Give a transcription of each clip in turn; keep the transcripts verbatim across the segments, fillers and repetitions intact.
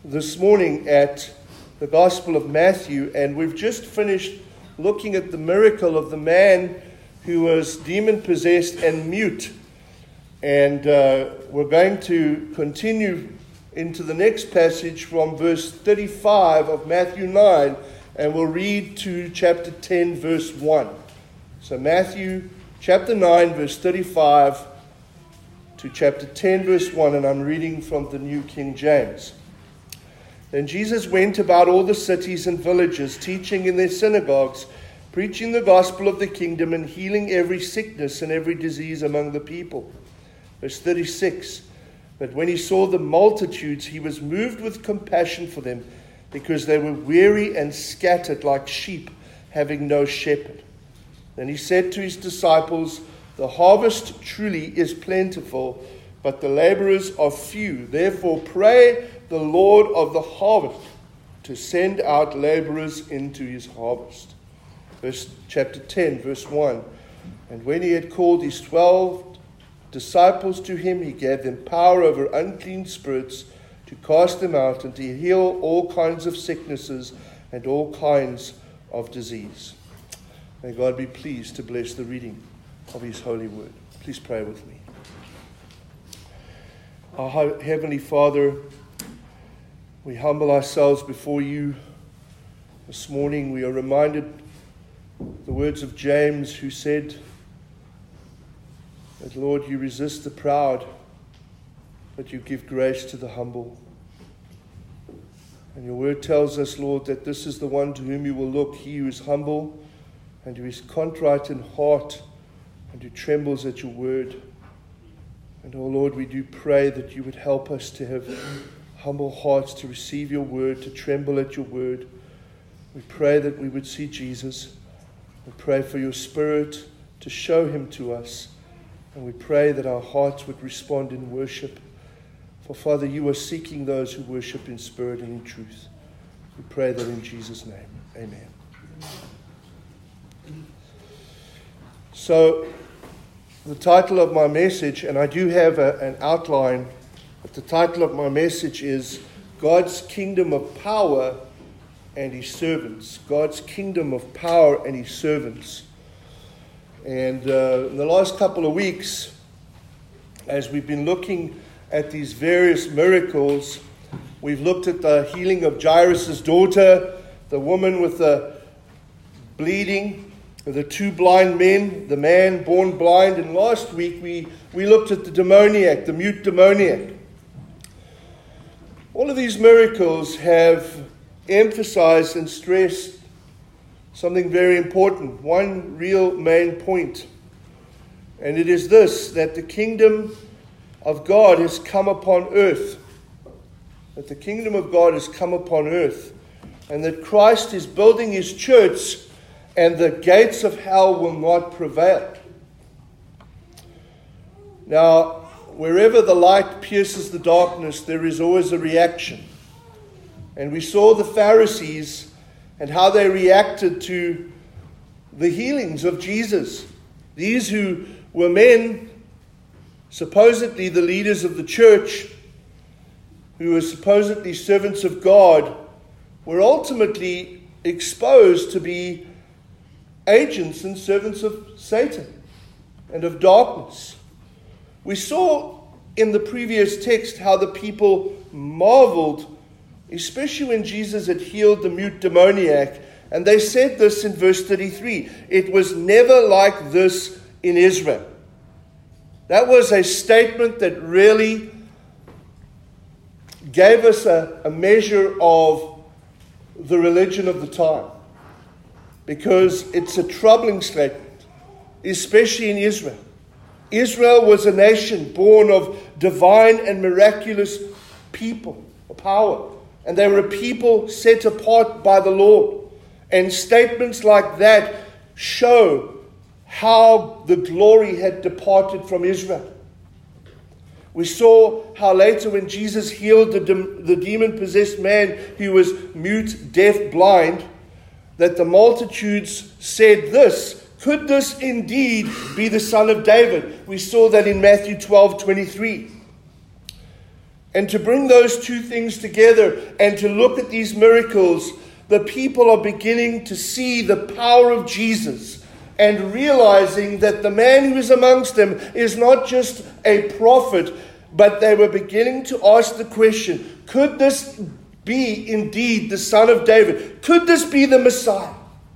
this morning at the Gospel of Matthew, and we've just finished looking at the miracle of the man who was demon-possessed and mute. And uh, we're going to continue into the next passage from verse thirty-five of Matthew nine, and we'll read to chapter ten, verse one. So Matthew chapter nine, verse thirty-five to chapter ten, verse one, and I'm reading from the New King James. Then Jesus went about all the cities and villages, teaching in their synagogues, preaching the gospel of the kingdom, and healing every sickness and every disease among the people. Verse thirty-six, but when he saw the multitudes, he was moved with compassion for them, because they were weary and scattered like sheep, having no shepherd. Then he said to his disciples, the harvest truly is plentiful, but the laborers are few. Therefore pray the Lord of the harvest to send out laborers into his harvest. Verse chapter ten, verse one. And when he had called his twelve disciples to him, he gave them power over unclean spirits to cast them out and to heal all kinds of sicknesses and all kinds of disease. May God be pleased to bless the reading of his holy word. Please pray with me. Our Heavenly Father, we humble ourselves before you. This morning we are reminded the words of James, who said that, Lord, you resist the proud, but you give grace to the humble. And your word tells us, Lord, that this is the one to whom you will look, he who is humble and who is contrite in heart and who trembles at your word. And, oh Lord, we do pray that you would help us to have humble hearts, to receive your word, to tremble at your word. We pray that we would see Jesus. We pray for your Spirit to show him to us. And we pray that our hearts would respond in worship. For, Father, you are seeking those who worship in spirit and in truth. We pray that in Jesus' name. Amen. So, the title of my message, and I do have a, an outline, but the title of my message is God's Kingdom of Power and His Servants. God's Kingdom of Power and His Servants. And uh, in the last couple of weeks, as we've been looking at these various miracles, we've looked at the healing of Jairus' daughter, the woman with the bleeding, the two blind men, the man born blind, and last week we, we looked at the demoniac, the mute demoniac. All of these miracles have emphasized and stressed something very important, one real main point. And it is this, that the kingdom of God has come upon earth. That the kingdom of God has come upon earth. And that Christ is building his church, and the gates of hell will not prevail. Now, wherever the light pierces the darkness, there is always a reaction. And we saw the Pharisees and how they reacted to the healings of Jesus. These who were men, supposedly the leaders of the church, who were supposedly servants of God, were ultimately exposed to be agents and servants of Satan and of darkness. We saw in the previous text how the people marveled, especially when Jesus had healed the mute demoniac. And they said this in verse thirty-three. It was never like this in Israel. That was a statement that really gave us a, a measure of the religion of the time. Because it's a troubling statement, especially in Israel. Israel was a nation born of divine and miraculous people, power. And they were a people set apart by the Lord. And statements like that show how the glory had departed from Israel. We saw how later when Jesus healed the, de- the demon-possessed man who was mute, deaf, blind, that the multitudes said this, could this indeed be the son of David? We saw that in Matthew twelve twenty-three. And to bring those two things together and to look at these miracles, the people are beginning to see the power of Jesus and realizing that the man who is amongst them is not just a prophet, but they were beginning to ask the question, could this be indeed the Son of David? Could this be the Messiah?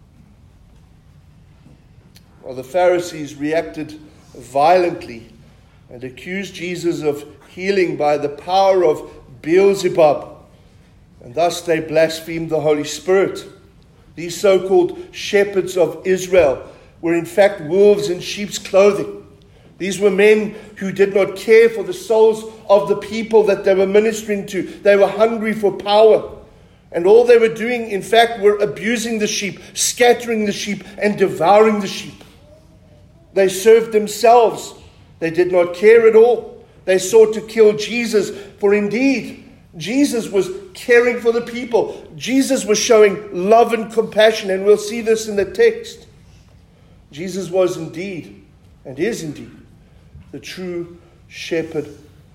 Well, the Pharisees reacted violently and accused Jesus of healing by the power of Beelzebub. And thus they blasphemed the Holy Spirit. These so-called shepherds of Israel were in fact wolves in sheep's clothing. These were men who did not care for the souls of the people that they were ministering to. They were hungry for power. And all they were doing, in fact, were abusing the sheep, scattering the sheep, and devouring the sheep. They served themselves. They did not care at all. They sought to kill Jesus, for indeed, Jesus was caring for the people. Jesus was showing love and compassion, and we'll see this in the text. Jesus was indeed, and is indeed, the true shepherd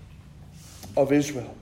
of Israel.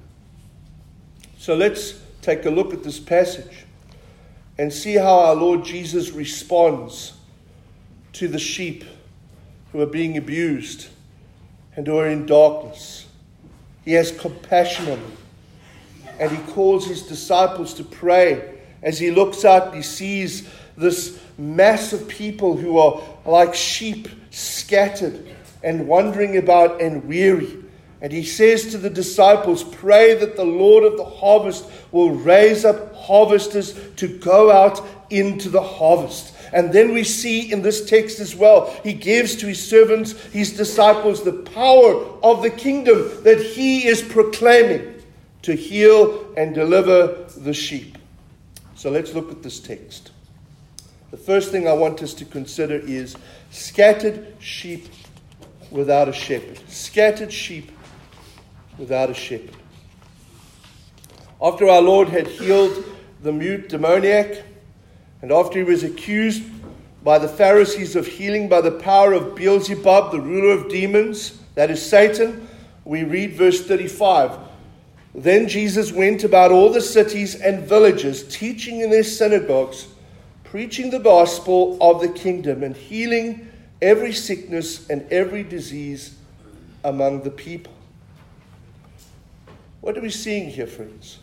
So let's take a look at this passage and see how our Lord Jesus responds to the sheep who are being abused and who are in darkness. He has compassion on them. And he calls his disciples to pray as he looks out and he sees this mass of people who are like sheep scattered and wandering about and weary. And he says to the disciples, pray that the Lord of the harvest will raise up harvesters to go out into the harvest. And then we see in this text as well, he gives to his servants, his disciples, the power of the kingdom that he is proclaiming to heal and deliver the sheep. So let's look at this text. The first thing I want us to consider is scattered sheep without a shepherd. Scattered sheep without a shepherd. After our Lord had healed the mute demoniac, and after he was accused by the Pharisees of healing by the power of Beelzebub, the ruler of demons, that is Satan, we read verse thirty-five. Then Jesus went about all the cities and villages, teaching in their synagogues, preaching the gospel of the kingdom, and healing every sickness and every disease among the people. What are we seeing here, friends?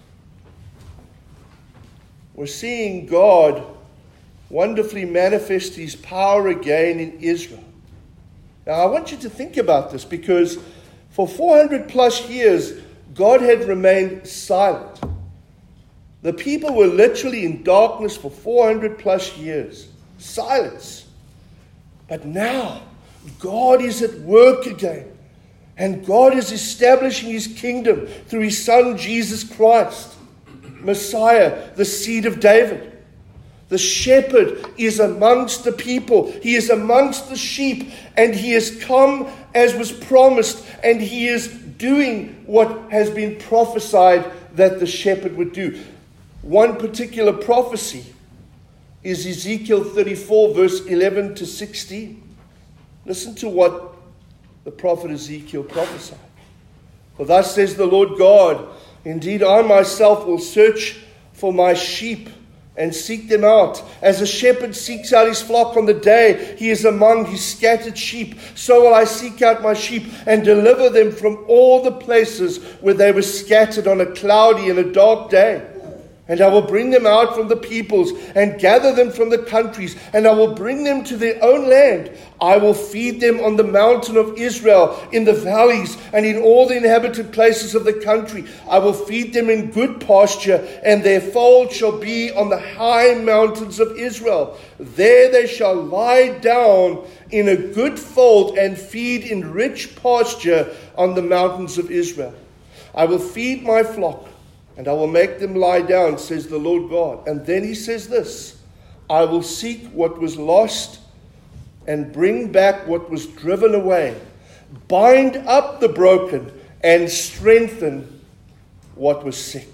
We're seeing God wonderfully manifest his power again in Israel. Now, I want you to think about this, because for four hundred plus years, God had remained silent. The people were literally in darkness for four hundred plus years. Silence. But now, God is at work again. And God is establishing his kingdom through his Son, Jesus Christ, Messiah, the seed of David. The shepherd is amongst the people. He is amongst the sheep, and he has come as was promised, and he is doing what has been prophesied that the shepherd would do. One particular prophecy is Ezekiel thirty-four, verse eleven to sixteen. Listen to what the prophet Ezekiel prophesied. For thus says the Lord God, indeed I myself will search for my sheep and seek them out. As a shepherd seeks out his flock on the day he is among his scattered sheep, so will I seek out my sheep and deliver them from all the places where they were scattered on a cloudy and a dark day. And I will bring them out from the peoples and gather them from the countries, and I will bring them to their own land. I will feed them on the mountain of Israel, in the valleys, and in all the inhabited places of the country. I will feed them in good pasture, and their fold shall be on the high mountains of Israel. There they shall lie down in a good fold and feed in rich pasture on the mountains of Israel. I will feed my flock, and I will make them lie down, says the Lord God. And then he says this, I will seek what was lost and bring back what was driven away, bind up the broken and strengthen what was sick.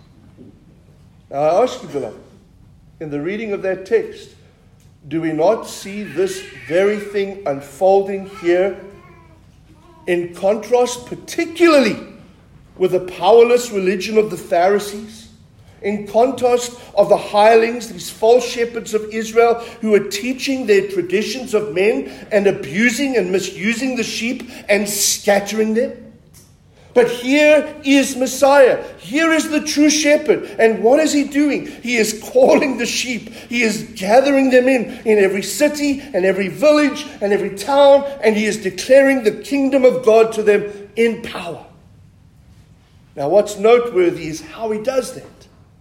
Now I ask you, beloved, in the reading of that text, do we not see this very thing unfolding here, in contrast particularly with the powerless religion of the Pharisees, in contrast of the hirelings, these false shepherds of Israel who are teaching their traditions of men and abusing and misusing the sheep and scattering them. But here is Messiah. Here is the true shepherd. And what is he doing? He is calling the sheep. He is gathering them in, in every city and every village and every town. And he is declaring the kingdom of God to them in power. Now what's noteworthy is how he does that.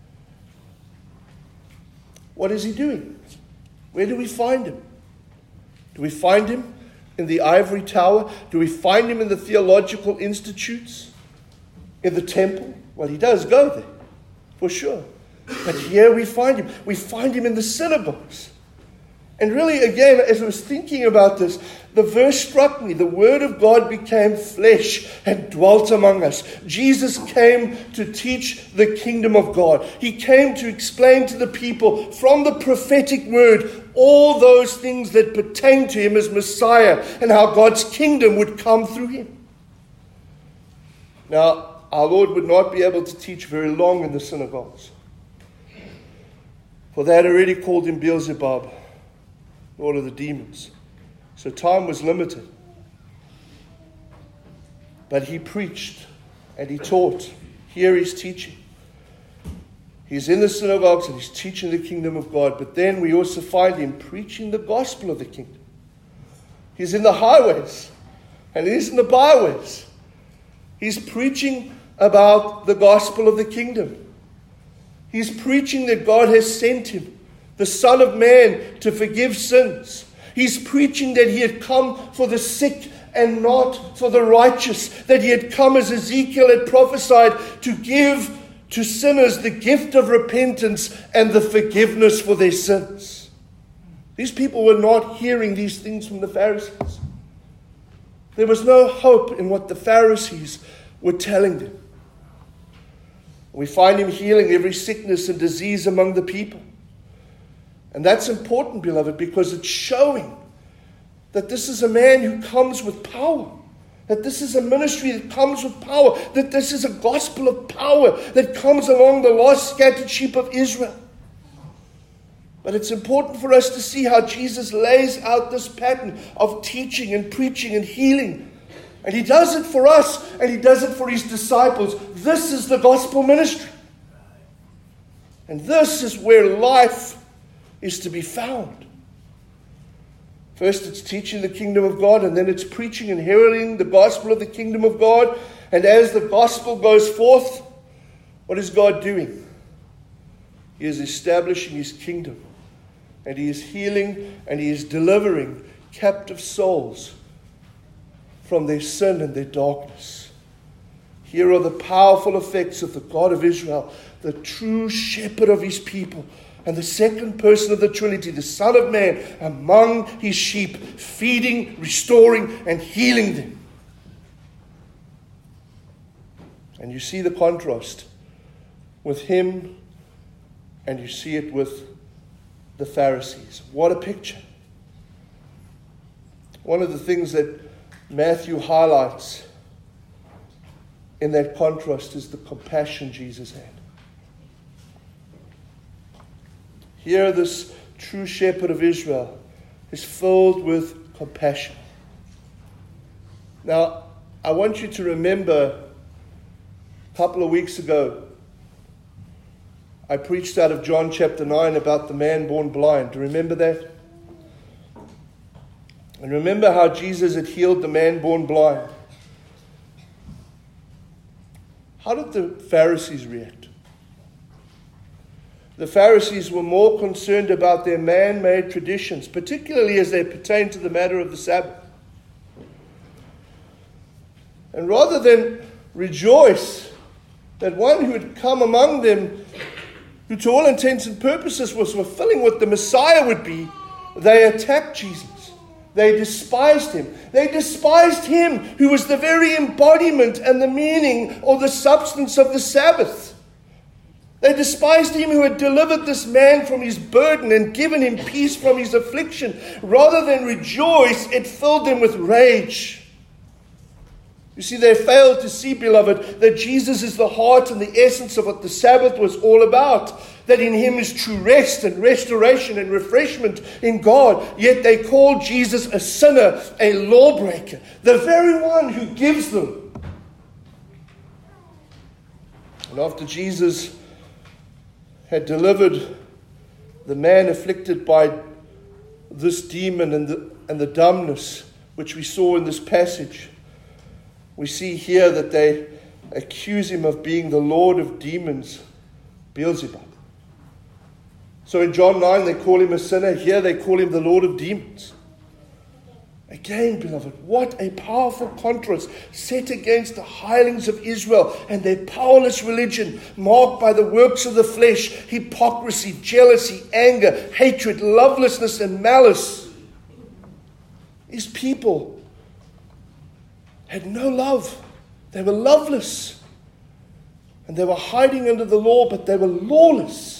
What is he doing? Where do we find him? Do we find him in the ivory tower? Do we find him in the theological institutes? In the temple? Well, he does go there, for sure. But here we find him. We find him in the synagogues. And really, again, as I was thinking about this, the verse struck me. The word of God became flesh and dwelt among us. Jesus came to teach the kingdom of God. He came to explain to the people from the prophetic word all those things that pertain to him as Messiah and how God's kingdom would come through him. Now, our Lord would not be able to teach very long in the synagogues, for they had already called him Beelzebub, Lord of the demons. So time was limited. But he preached and he taught. Here he's teaching. He's in the synagogues and he's teaching the kingdom of God. But then we also find him preaching the gospel of the kingdom. He's in the highways and he's in the byways. He's preaching about the gospel of the kingdom. He's preaching that God has sent him, the Son of Man, to forgive sins. He's preaching that he had come for the sick and not for the righteous. That he had come, as Ezekiel had prophesied, to give to sinners the gift of repentance and the forgiveness for their sins. These people were not hearing these things from the Pharisees. There was no hope in what the Pharisees were telling them. We find him healing every sickness and disease among the people. And that's important, beloved, because it's showing that this is a man who comes with power. That this is a ministry that comes with power. That this is a gospel of power that comes along the lost scattered sheep of Israel. But it's important for us to see how Jesus lays out this pattern of teaching and preaching and healing. And he does it for us, and he does it for his disciples. This is the gospel ministry. And this is where life is to be found. First, it's teaching the kingdom of God, and then it's preaching and heralding the gospel of the kingdom of God. And as the gospel goes forth, what is God doing? He is establishing his kingdom, and he is healing and he is delivering captive souls from their sin and their darkness. Here are the powerful effects of the God of Israel, the true shepherd of his people, and the second person of the Trinity, the Son of Man, among his sheep, feeding, restoring, and healing them. And you see the contrast with him, and you see it with the Pharisees. What a picture. One of the things that Matthew highlights in that contrast is the compassion Jesus had. Here, this true shepherd of Israel is filled with compassion. Now, I want you to remember a couple of weeks ago, I preached out of John chapter nine about the man born blind. Do you remember that? And remember how Jesus had healed the man born blind. How did the Pharisees react? The Pharisees were more concerned about their man-made traditions, particularly as they pertain to the matter of the Sabbath. And rather than rejoice that one who had come among them, who to all intents and purposes was fulfilling what the Messiah would be, they attacked Jesus. They despised him. They despised him who was the very embodiment and the meaning or the substance of the Sabbath. They despised him who had delivered this man from his burden and given him peace from his affliction. Rather than rejoice, it filled them with rage. You see, they failed to see, beloved, that Jesus is the heart and the essence of what the Sabbath was all about. That in him is true rest and restoration and refreshment in God. Yet they call Jesus a sinner, a lawbreaker, the very one who gives them. And after Jesus had delivered the man afflicted by this demon and the, and the dumbness, which we saw in this passage, we see here that they accuse him of being the Lord of demons, Beelzebub. So in John nine, they call him a sinner. Here they call him the Lord of demons. Again, beloved, what a powerful contrast set against the hirelings of Israel and their powerless religion, marked by the works of the flesh, hypocrisy, jealousy, anger, hatred, lovelessness, and malice. These people had no love. They were loveless. And they were hiding under the law, but they were lawless.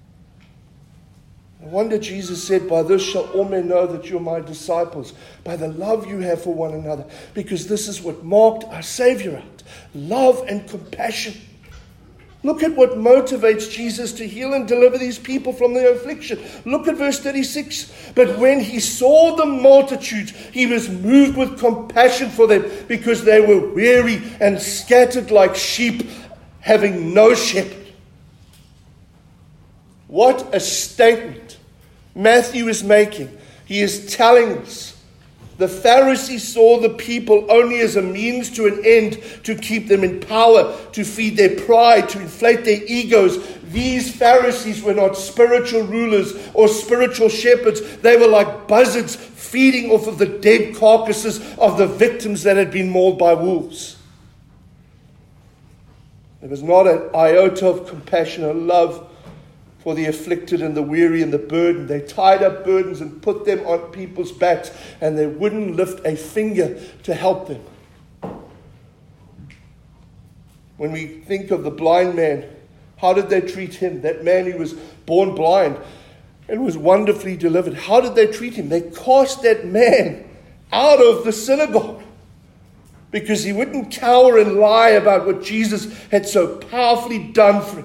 No wonder Jesus said, by this shall all men know that you're my disciples, by the love you have for one another. Because this is what marked our Savior out. Love and compassion. Look at what motivates Jesus to heal and deliver these people from their affliction. Look at verse thirty-six. But when he saw the multitudes, he was moved with compassion for them, because they were weary and scattered like sheep, having no shepherd. What a statement Matthew is making. He is telling us the Pharisees saw the people only as a means to an end, to keep them in power, to feed their pride, to inflate their egos. These Pharisees were not spiritual rulers or spiritual shepherds. They were like buzzards feeding off of the dead carcasses of the victims that had been mauled by wolves. There was not an iota of compassion or love for the afflicted and the weary and the burdened. They tied up burdens and put them on people's backs, and they wouldn't lift a finger to help them. When we think of the blind man, how did they treat him? That man who was born blind and was wonderfully delivered. How did they treat him? They cast that man out of the synagogue because he wouldn't cower and lie about what Jesus had so powerfully done for him.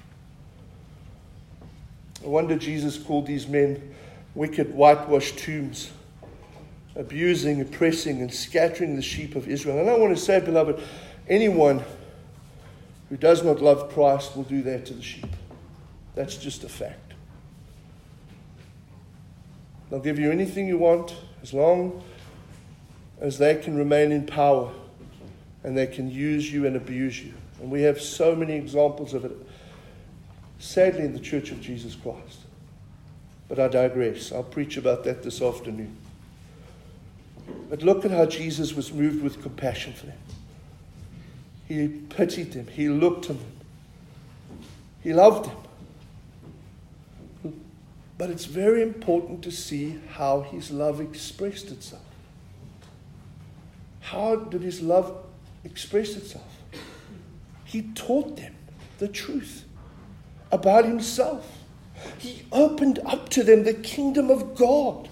No wonder Jesus called these men wicked whitewashed tombs, abusing, oppressing, and scattering the sheep of Israel. And I want to say, beloved, anyone who does not love Christ will do that to the sheep. That's just a fact. They'll give you anything you want as long as they can remain in power and they can use you and abuse you. And we have so many examples of it, sadly, in the Church of Jesus Christ. But I digress. I'll preach about that this afternoon. But look at how Jesus was moved with compassion for them. He pitied them. He looked on them. He loved them. But it's very important to see how his love expressed itself. How did his love express itself? He taught them the truth about himself. He opened up to them the kingdom of God.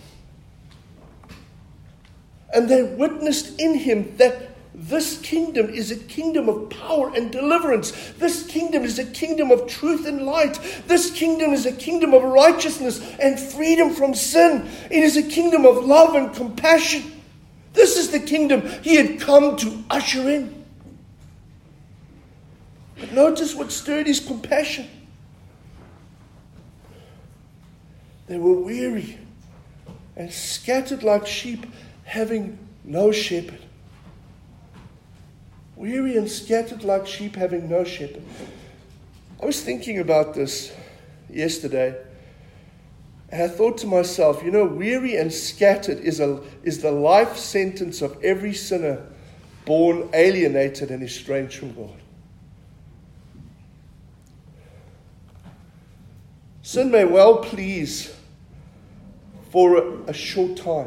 And they witnessed in him that this kingdom is a kingdom of power and deliverance. This kingdom is a kingdom of truth and light. This kingdom is a kingdom of righteousness and freedom from sin. It is a kingdom of love and compassion. This is the kingdom he had come to usher in. But notice what stirred his compassion. They were weary and scattered like sheep, having no shepherd. Weary and scattered like sheep, having no shepherd. I was thinking about this yesterday, and I thought to myself, you know, weary and scattered is a is the life sentence of every sinner born alienated and estranged from God. Sin may well please for a, a short time,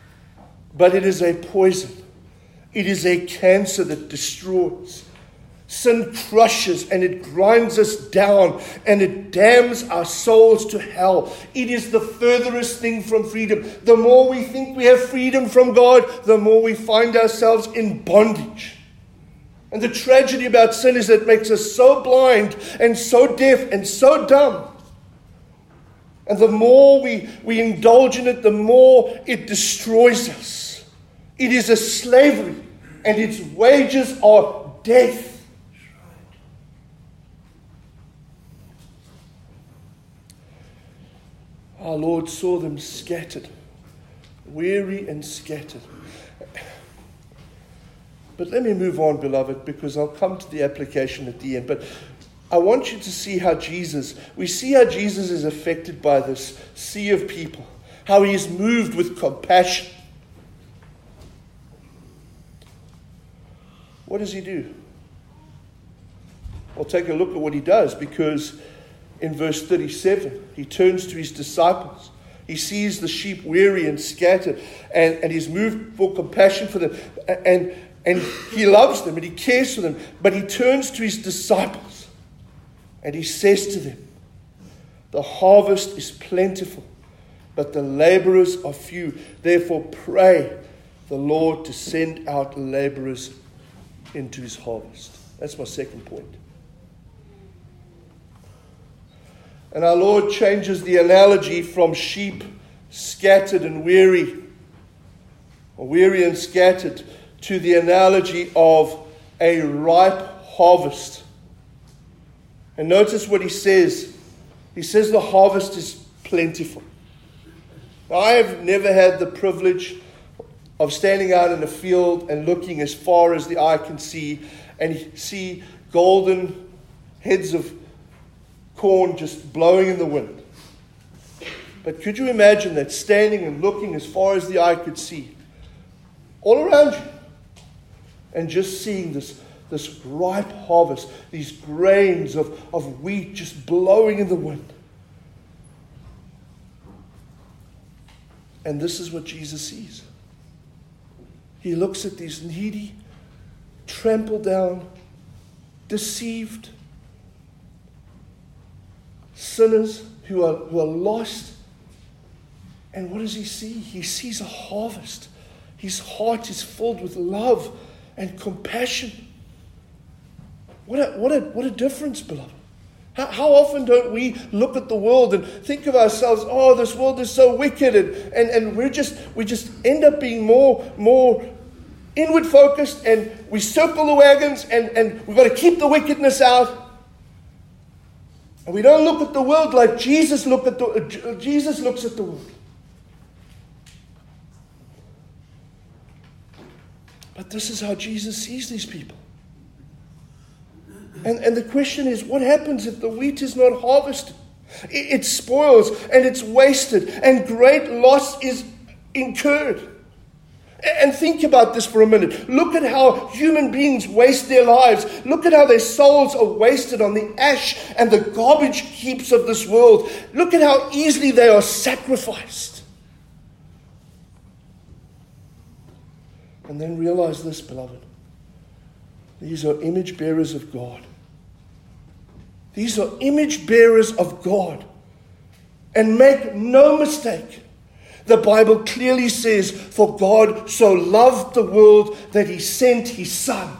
but it is a poison. It is a cancer that destroys. Sin crushes and it grinds us down and it damns our souls to hell. It is the furthest thing from freedom. The more we think we have freedom from God, the more we find ourselves in bondage. And the tragedy about sin is that it makes us so blind and so deaf and so dumb. And the more we, we indulge in it, the more it destroys us. It is a slavery, and its wages are death. Our Lord saw them scattered, weary and scattered. But let me move on, beloved, because I'll come to the application at the end. But I want you to see how Jesus, we see how Jesus is affected by this sea of people, how he is moved with compassion. What does he do? Well, take a look at what he does, because in verse thirty-seven, he turns to his disciples. He sees the sheep weary and scattered, and, and he's moved for compassion for them. And, and he loves them and he cares for them. But he turns to his disciples and he says to them, the harvest is plentiful, but the laborers are few. Therefore pray the Lord to send out laborers into his harvest. That's my second point. And our Lord changes the analogy from sheep scattered and weary, or weary and scattered, to the analogy of a ripe harvest. And notice what he says. He says the harvest is plentiful. Now, I have never had the privilege of standing out in a field and looking as far as the eye can see and see golden heads of corn just blowing in the wind. But could you imagine that, standing and looking as far as the eye could see, all around you, and just seeing this, this ripe harvest, these grains of, of wheat just blowing in the wind. And this is what Jesus sees. He looks at these needy, trampled down, deceived sinners who are, who are lost. And what does he see? He sees a harvest. His heart is filled with love and compassion. What a, what a, what a difference, beloved. How, how often don't we look at the world and think of ourselves, oh, this world is so wicked, and, and, and we're just, we just end up being more, more inward focused, and we circle the wagons, and, and we've got to keep the wickedness out. And we don't look at the world like Jesus look at the, uh, Jesus looks at the world. But this is how Jesus sees these people. And, and the question is, what happens if the wheat is not harvested? It, it spoils and it's wasted and great loss is incurred. And think about this for a minute. Look at how human beings waste their lives. Look at how their souls are wasted on the ash and the garbage heaps of this world. Look at how easily they are sacrificed. And then realize this, beloved. These are image bearers of God. These are image bearers of God. And make no mistake, the Bible clearly says, for God so loved the world that he sent his Son.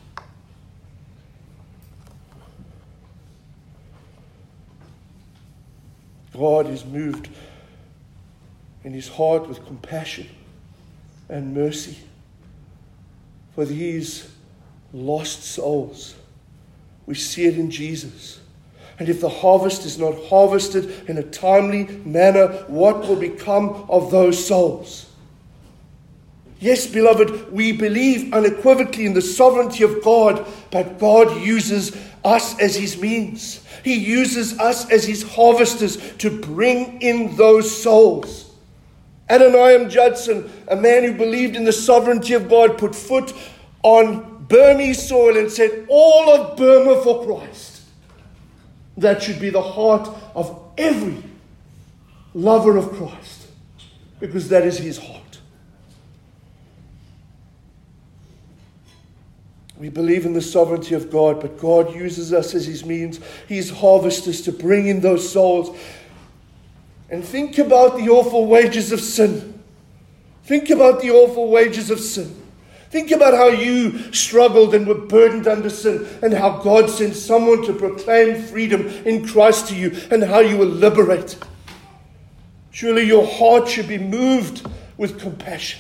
God is moved in his heart with compassion and mercy for these lost souls. We see it in Jesus. And if the harvest is not harvested in a timely manner, what will become of those souls? Yes, beloved, we believe unequivocally in the sovereignty of God, but God uses us as his means. He uses us as his harvesters to bring in those souls. Adoniram Judson, a man who believed in the sovereignty of God, put foot on Burmese soil and said, all of Burma for Christ. That should be the heart of every lover of Christ, because that is his heart. We believe in the sovereignty of God, but God uses us as his means, his harvesters, to bring in those souls. And think about the awful wages of sin. Think about the awful wages of sin. Think about how you struggled and were burdened under sin, and how God sent someone to proclaim freedom in Christ to you, and how you were liberated. Surely your heart should be moved with compassion.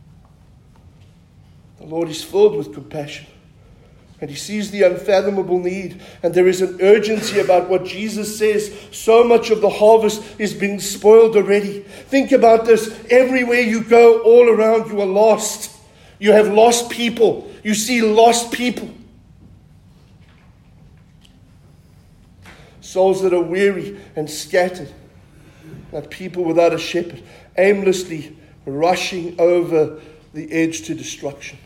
The Lord is filled with compassion, and he sees the unfathomable need, and there is an urgency about what Jesus says. So much of the harvest is being spoiled already. Think about this. Everywhere you go, all around, you are lost. You have lost people. You see lost people. Souls that are weary and scattered, like people without a shepherd, aimlessly rushing over the edge to destruction.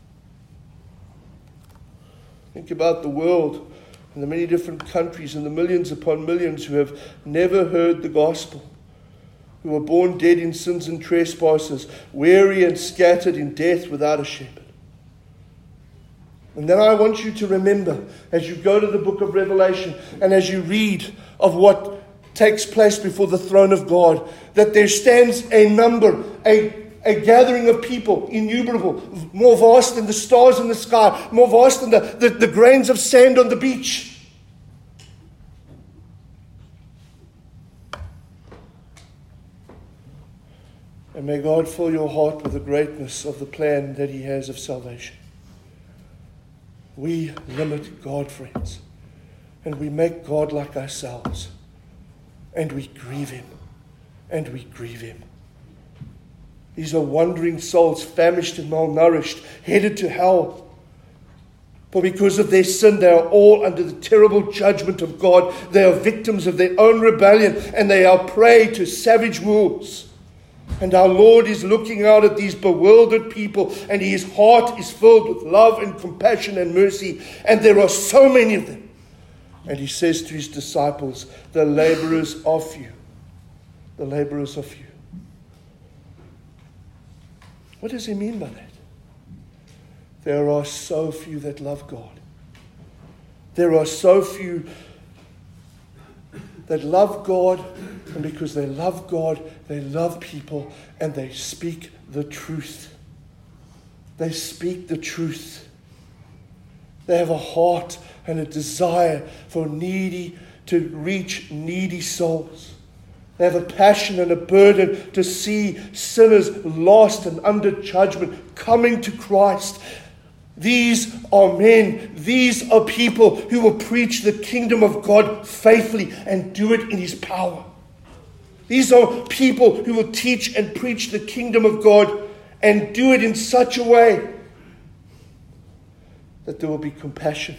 Think about the world and the many different countries and the millions upon millions who have never heard the gospel, who were born dead in sins and trespasses, weary and scattered in death without a shepherd. And then I want you to remember, as you go to the book of Revelation and as you read of what takes place before the throne of God, that there stands a number, a A gathering of people, innumerable, more vast than the stars in the sky, more vast than the, the, the grains of sand on the beach. And may God fill your heart with the greatness of the plan that he has of salvation. We limit God, friends, and we make God like ourselves, and we grieve him, and we grieve him. These are wandering souls, famished and malnourished, headed to hell. For because of their sin, they are all under the terrible judgment of God. They are victims of their own rebellion, and they are prey to savage wolves. And our Lord is looking out at these bewildered people, and his heart is filled with love and compassion and mercy. And there are so many of them. And he says to his disciples, the laborers are few. The laborers are few. What does he mean by that? There are so few that love God. There are so few that love God, and because they love God, they love people, and they speak the truth. They speak the truth. They have a heart and a desire for needy, to reach needy souls. They have a passion and a burden to see sinners lost and under judgment coming to Christ. These are men, these are people who will preach the kingdom of God faithfully and do it in his power. These are people who will teach and preach the kingdom of God and do it in such a way that there will be compassion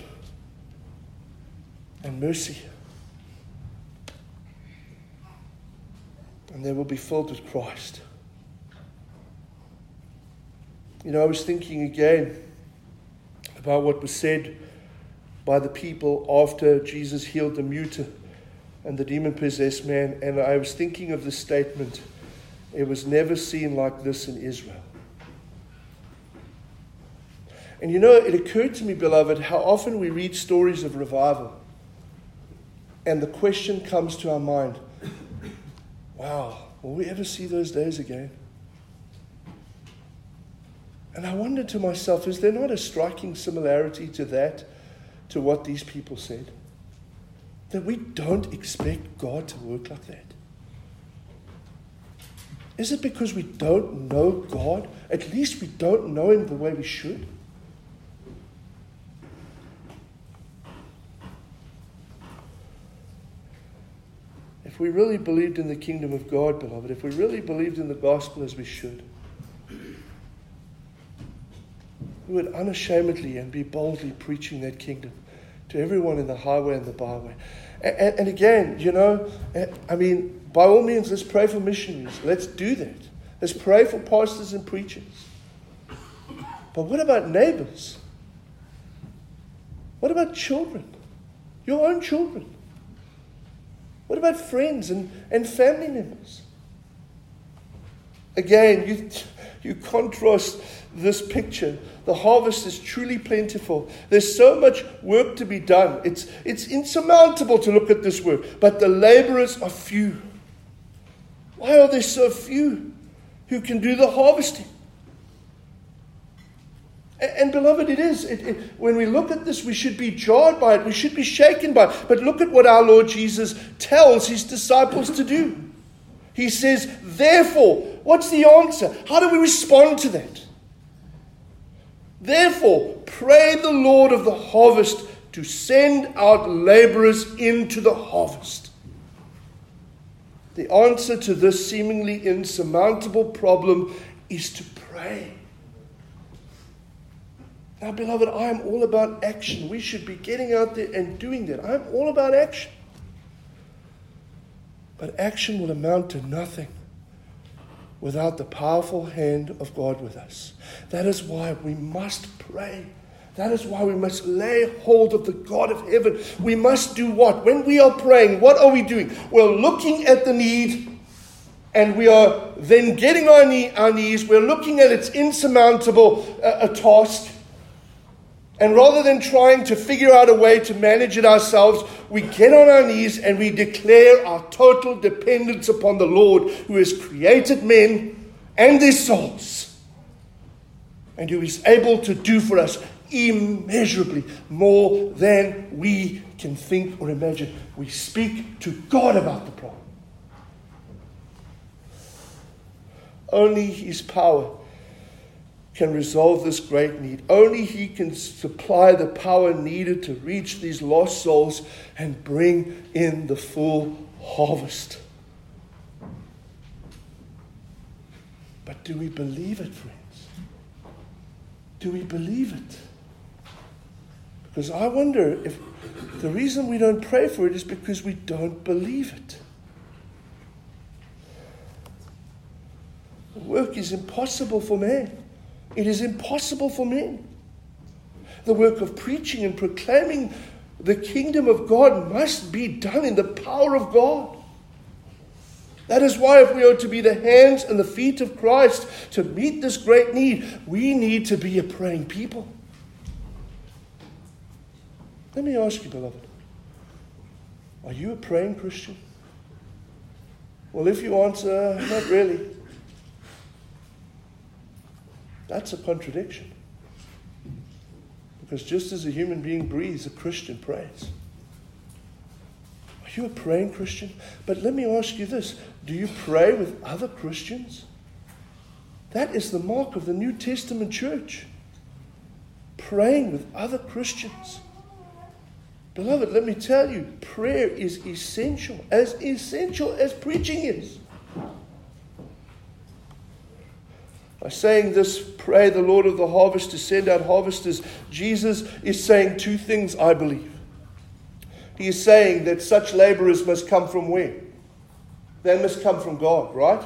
and mercy. And they will be filled with Christ. You know, I was thinking again about what was said by the people after Jesus healed the mute and the demon-possessed man, and I was thinking of the statement, it was never seen like this in Israel. And you know, it occurred to me, beloved, how often we read stories of revival, and the question comes to our mind, wow, will we ever see those days again? And I wondered to myself, is there not a striking similarity to that, to what these people said? That we don't expect God to work like that. Is it because we don't know God? At least we don't know him the way we should? If we really believed in the kingdom of God, beloved, if we really believed in the gospel as we should, we would unashamedly and be boldly preaching that kingdom to everyone in the highway and the byway. And, and, and again, you know, I mean, by all means, let's pray for missionaries. Let's do that. Let's pray for pastors and preachers. But what about neighbors? What about children? Your own children? What about friends and, and family members? Again, you, you contrast this picture. The harvest is truly plentiful. There's so much work to be done. It's, it's insurmountable to look at this work, but the laborers are few. Why are there so few who can do the harvesting? And, and beloved, it is. It, it, when we look at this, we should be jarred by it. We should be shaken by it. But look at what our Lord Jesus tells his disciples to do. He says, therefore, what's the answer? How do we respond to that? Therefore, pray the Lord of the harvest to send out laborers into the harvest. The answer to this seemingly insurmountable problem is to pray. Now, beloved, I am all about action. We should be getting out there and doing that. I'm all about action. But action will amount to nothing without the powerful hand of God with us. That is why we must pray. That is why we must lay hold of the God of heaven. We must do what? When we are praying, what are we doing? We're looking at the need, and we are then getting on our, knee, our knees. We're looking at its insurmountable uh, a task. And rather than trying to figure out a way to manage it ourselves, we get on our knees and we declare our total dependence upon the Lord, who has created men and their souls, and who is able to do for us immeasurably more than we can think or imagine. We speak to God about the problem. Only his power can resolve this great need. Only he can supply the power needed to reach these lost souls and bring in the full harvest. But do we believe it, friends? Do we believe it? Because I wonder if the reason we don't pray for it is because we don't believe it. The work is impossible for man. It is impossible for men. The work of preaching and proclaiming the kingdom of God must be done in the power of God. That is why if we are to be the hands and the feet of Christ to meet this great need, we need to be a praying people. Let me ask you, beloved, are you a praying Christian? Well, if you answer, not really, that's a contradiction. Because just as a human being breathes, a Christian prays. Are you a praying Christian? But let me ask you this. Do you pray with other Christians? That is the mark of the New Testament church. Praying with other Christians. Beloved, let me tell you, prayer is essential. As essential as preaching is. By saying this, pray the Lord of the harvest to send out harvesters, Jesus is saying two things, I believe. He is saying that such laborers must come from where? They must come from God, right?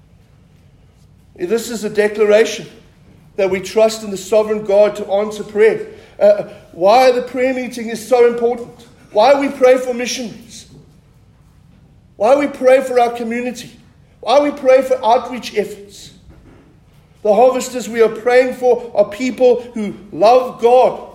This is a declaration that we trust in the sovereign God to answer prayer. Uh, why the prayer meeting is so important. Why we pray for missionaries. Why we pray for our community. Why we pray for outreach efforts. The harvesters we are praying for are people who love God.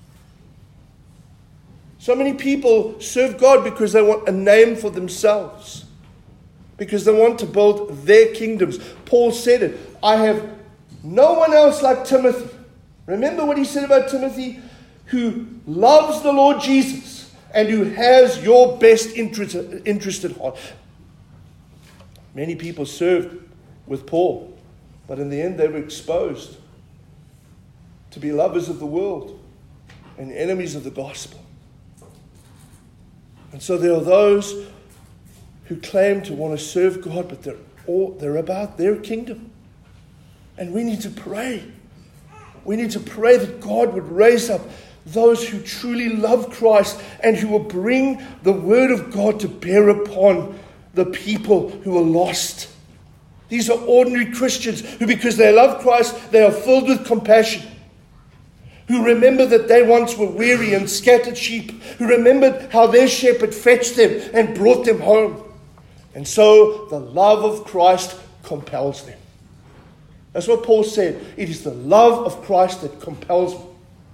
So many people serve God because they want a name for themselves. Because they want to build their kingdoms. Paul said it. I have no one else like Timothy. Remember what he said about Timothy? Who loves the Lord Jesus and who has your best interest, interest at heart. Many people served with Paul. But in the end, they were exposed to be lovers of the world and enemies of the gospel. And so there are those who claim to want to serve God, but they're all, they're about their kingdom. And we need to pray. We need to pray that God would raise up those who truly love Christ and who will bring the word of God to bear upon the people who are lost. These are ordinary Christians who, because they love Christ, they are filled with compassion. Who remember that they once were weary and scattered sheep. Who remembered how their shepherd fetched them and brought them home. And so the love of Christ compels them. That's what Paul said. It is the love of Christ that compels me.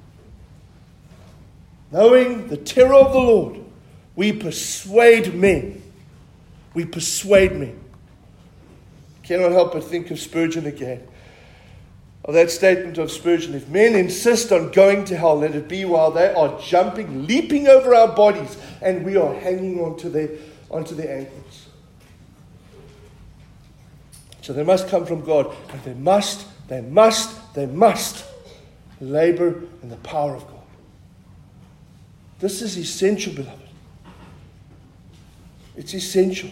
Knowing the terror of the Lord, we persuade men. We persuade men. Cannot help but think of Spurgeon again. Of that statement of Spurgeon, if men insist on going to hell, let it be while they are jumping, leaping over our bodies, and we are hanging onto their, onto their ankles. So they must come from God, and they must, they must, they must labor in the power of God. This is essential, beloved. It's essential.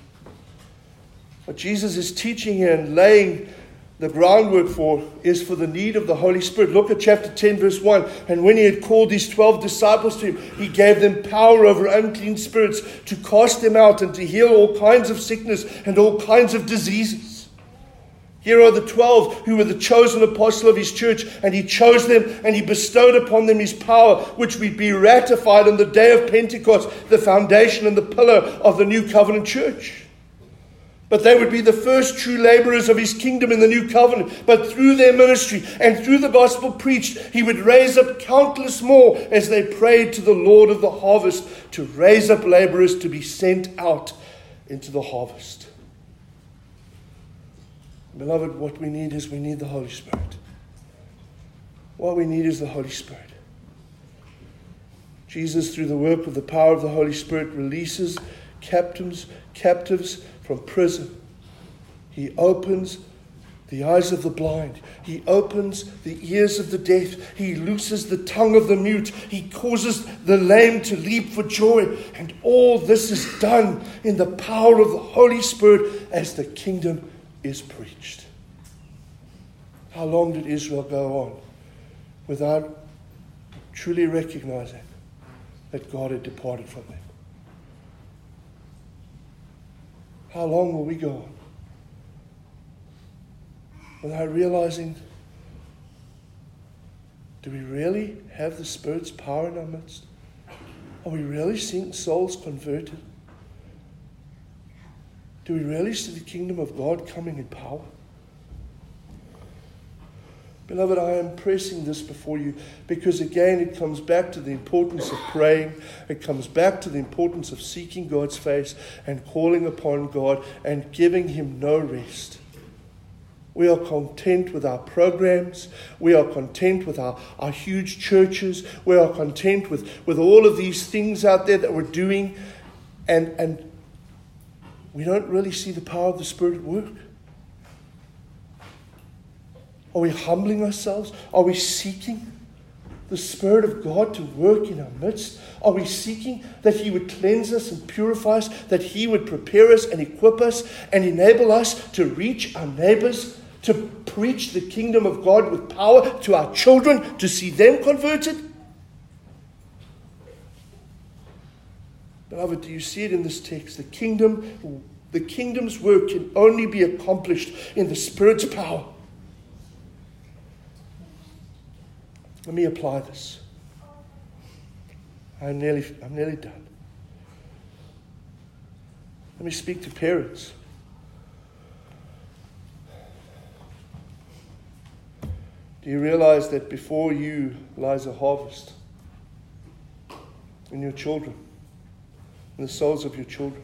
What Jesus is teaching here and laying the groundwork for is for the need of the Holy Spirit. Look at chapter ten, verse one. And when he had called these twelve disciples to him, he gave them power over unclean spirits to cast them out and to heal all kinds of sickness and all kinds of diseases. Here are the twelve who were the chosen apostle of his church, and he chose them and he bestowed upon them his power, which would be ratified on the day of Pentecost, the foundation and the pillar of the new covenant church. But they would be the first true laborers of his kingdom in the new covenant. But through their ministry and through the gospel preached, he would raise up countless more as they prayed to the Lord of the harvest to raise up laborers to be sent out into the harvest. Beloved, what we need is we need the Holy Spirit. What we need is the Holy Spirit. Jesus, through the work of the power of the Holy Spirit, releases captives, captives from prison. He opens the eyes of the blind. He opens the ears of the deaf. He looses the tongue of the mute. He causes the lame to leap for joy. And all this is done in the power of the Holy Spirit as the kingdom is preached. How long did Israel go on without truly recognizing that God had departed from them? How long will we go on without realizing, do we really have the Spirit's power in our midst? Are we really seeing souls converted? Do we really see the kingdom of God coming in power? Beloved, I am pressing this before you because, again, it comes back to the importance of praying. It comes back to the importance of seeking God's face and calling upon God and giving him no rest. We are content with our programs. We are content with our, our huge churches. We are content with, with all of these things out there that we're doing. And, and we don't really see the power of the Spirit at work. Are we humbling ourselves? Are we seeking the Spirit of God to work in our midst? Are we seeking that he would cleanse us and purify us, that he would prepare us and equip us and enable us to reach our neighbors, to preach the kingdom of God with power to our children, to see them converted? Beloved, do you see it in this text? The kingdom, the kingdom's work can only be accomplished in the Spirit's power. Let me apply this. I'm nearly, I'm nearly done. Let me speak to parents. Do you realize that before you lies a harvest in your children, in the souls of your children?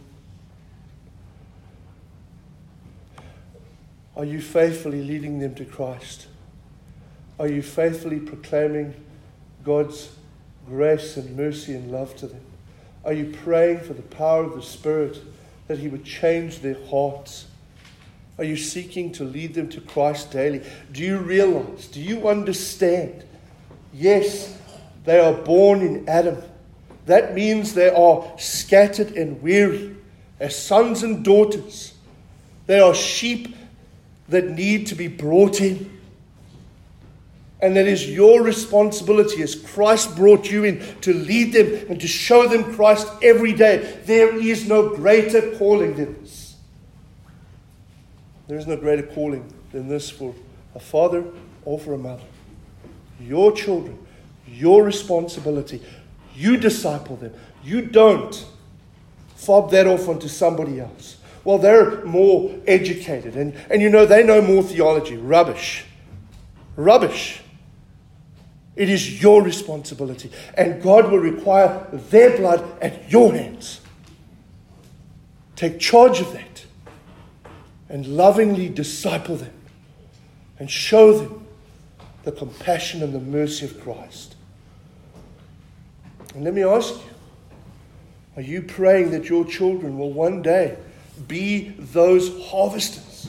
Are you faithfully leading them to Christ? Are you faithfully proclaiming God's grace and mercy and love to them? Are you praying for the power of the Spirit that he would change their hearts? Are you seeking to lead them to Christ daily? Do you realize, do you understand? Yes, they are born in Adam. That means they are scattered and weary as sons and daughters. They are sheep that need to be brought in. And that is your responsibility as Christ brought you in to lead them and to show them Christ every day. There is no greater calling than this. There is no greater calling than this for a father or for a mother. Your children, your responsibility. You disciple them. You don't fob that off onto somebody else. Well, they're more educated. And, and you know, they know more theology. Rubbish. Rubbish. It is your responsibility. And God will require their blood at your hands. Take charge of that. And lovingly disciple them. And show them the compassion and the mercy of Christ. And let me ask you, are you praying that your children will one day be those harvesters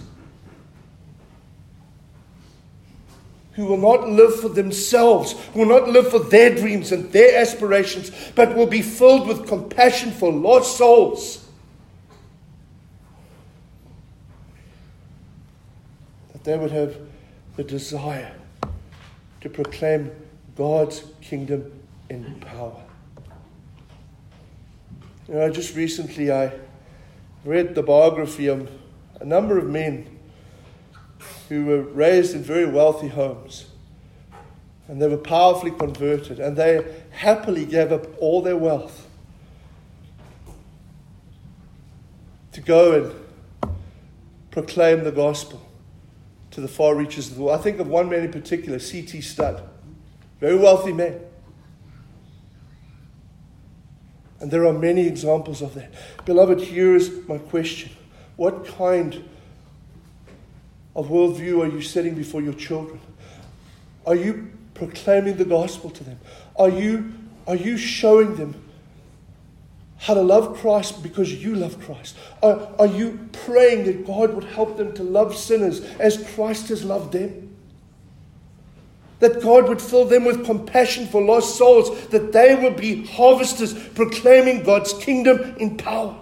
who will not live for themselves, who will not live for their dreams and their aspirations, but will be filled with compassion for lost souls? That they would have the desire to proclaim God's kingdom in power. You know, just recently I read the biography of a number of men who were raised in very wealthy homes. And they were powerfully converted. And they happily gave up all their wealth to go and proclaim the gospel to the far reaches of the world. I think of one man in particular, C T Studd. Very wealthy man. And there are many examples of that. Beloved, here is my question. What kind of worldview are you setting before your children? Are you proclaiming the gospel to them? Are you, are you showing them how to love Christ because you love Christ? Are, are you praying that God would help them to love sinners as Christ has loved them? That God would fill them with compassion for lost souls, that they would be harvesters proclaiming God's kingdom in power.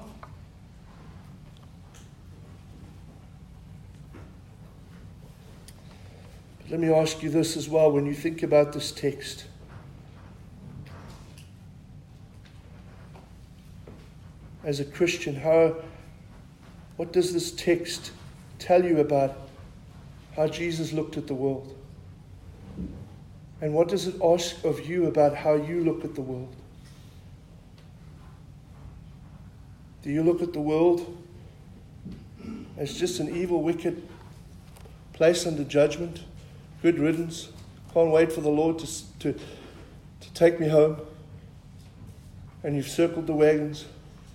But let me ask you this as well, when you think about this text. As a Christian, how, what does this text tell you about how Jesus looked at the world? And what does it ask of you about how you look at the world? Do you look at the world as just an evil, wicked place under judgment? Good riddance. Can't wait for the Lord to, to, to take me home. And you've circled the wagons.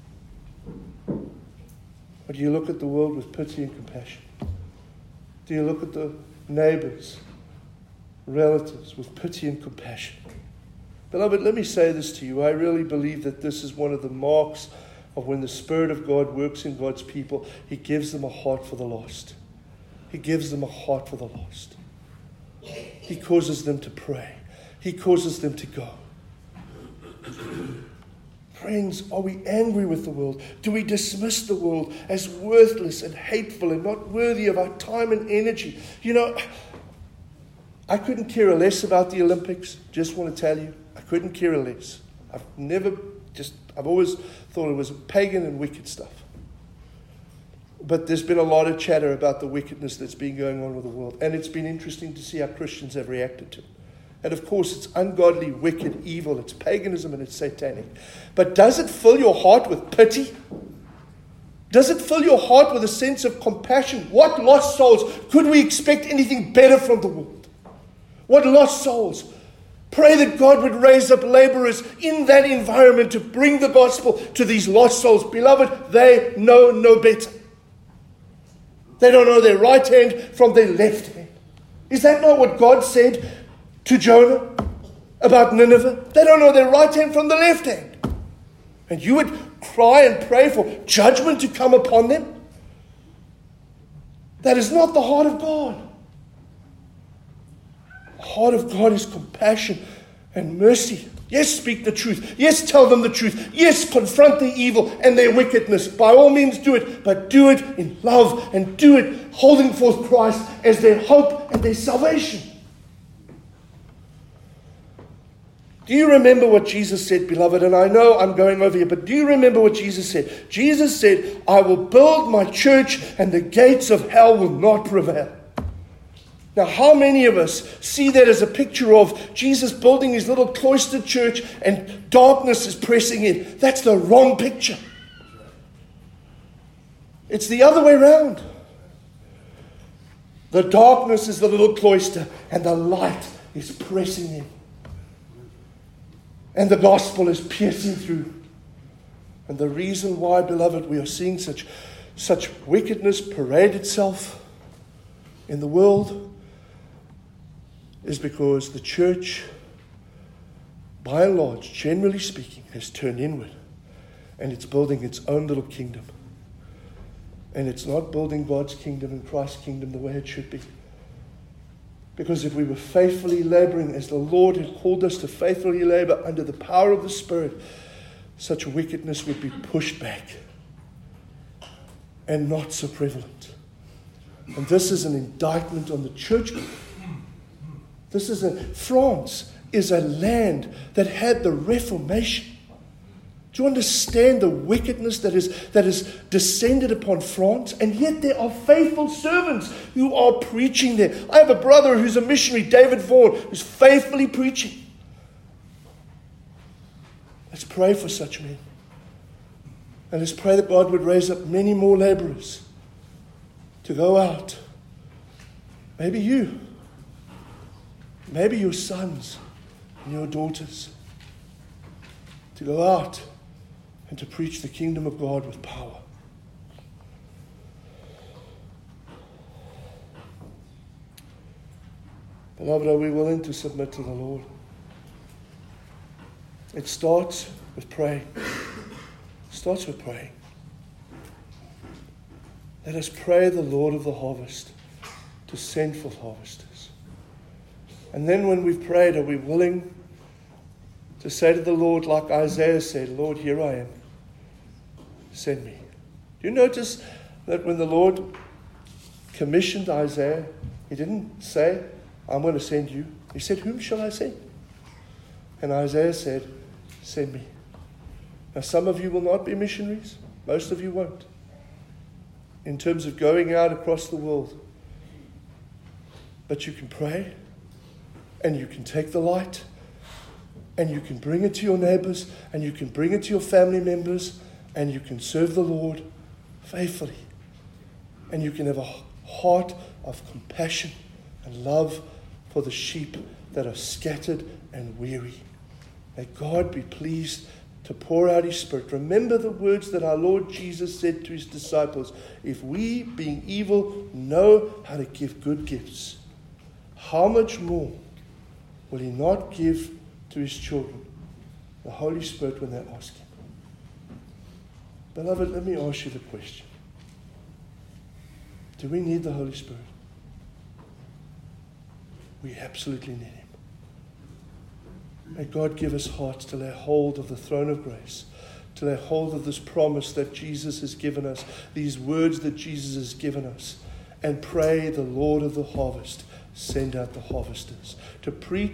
Or do you look at the world with pity and compassion? Do you look at the neighbors, relatives with pity and compassion? Beloved, let me say this to you. I really believe that this is one of the marks of when the Spirit of God works in God's people. He gives them a heart for the lost. He gives them a heart for the lost. He causes them to pray. He causes them to go. Friends, are we angry with the world? Do we dismiss the world as worthless and hateful and not worthy of our time and energy? You know, I couldn't care less about the Olympics. Just want to tell you, I couldn't care less. I've never just, I've always thought it was pagan and wicked stuff. But there's been a lot of chatter about the wickedness that's been going on with the world. And it's been interesting to see how Christians have reacted to it. And of course, it's ungodly, wicked, evil. It's paganism and it's satanic. But does it fill your heart with pity? Does it fill your heart with a sense of compassion? What lost souls? Could we expect anything better from the world? What lost souls? Pray that God would raise up laborers in that environment to bring the gospel to these lost souls. Beloved, they know no better. They don't know their right hand from their left hand. Is that not what God said to Jonah about Nineveh? They don't know their right hand from the left hand. And you would cry and pray for judgment to come upon them? That is not the heart of God. The heart of God is compassion and mercy. Yes, speak the truth. Yes, tell them the truth. Yes, confront their evil and their wickedness. By all means do it, but do it in love and do it holding forth Christ as their hope and their salvation. Do you remember what Jesus said, beloved? And I know I'm going over here, but do you remember what Jesus said? Jesus said, I will build my church and the gates of hell will not prevail. Now, how many of us see that as a picture of Jesus building his little cloistered church and darkness is pressing in? That's the wrong picture. It's the other way around. The darkness is the little cloister, and the light is pressing in. And the gospel is piercing through. And the reason why, beloved, we are seeing such, such wickedness parade itself in the world is because the church, by and large, generally speaking, has turned inward. And it's building its own little kingdom. And it's not building God's kingdom and Christ's kingdom the way it should be. Because if we were faithfully laboring as the Lord had called us to faithfully labor under the power of the Spirit, such wickedness would be pushed back and not so prevalent. And this is an indictment on the church. This is a, France is a land that had the Reformation. Do you understand the wickedness that is that is descended upon France? And yet there are faithful servants who are preaching there. I have a brother who's a missionary, David Vaughan, who's faithfully preaching. Let's pray for such men. And let's pray that God would raise up many more laborers to go out. Maybe you. Maybe your sons and your daughters. To go out and to preach the kingdom of God with power. Beloved, are we willing to submit to the Lord? It starts with praying. It starts with praying. Let us pray the Lord of the harvest to send forth harvesters. And then when we've prayed, are we willing to say to the Lord, like Isaiah said, Lord, here I am. Send me. Do you notice that when the Lord commissioned Isaiah, he didn't say, I'm going to send you. He said, whom shall I send? And Isaiah said, send me. Now some of you will not be missionaries. Most of you won't. In terms of going out across the world. But you can pray. And you can take the light. And you can bring it to your neighbors, and you can bring it to your family members, and you can serve the Lord faithfully. And you can have a heart of compassion and love for the sheep that are scattered and weary. May God be pleased to pour out his Spirit. Remember the words that our Lord Jesus said to his disciples. If we, being evil, know how to give good gifts, how much more will he not give to his children the Holy Spirit when they ask him? Beloved, let me ask you the question. Do we need the Holy Spirit? We absolutely need him. May God give us hearts to lay hold of the throne of grace, to lay hold of this promise that Jesus has given us, these words that Jesus has given us, and pray the Lord of the harvest, send out the harvesters, to preach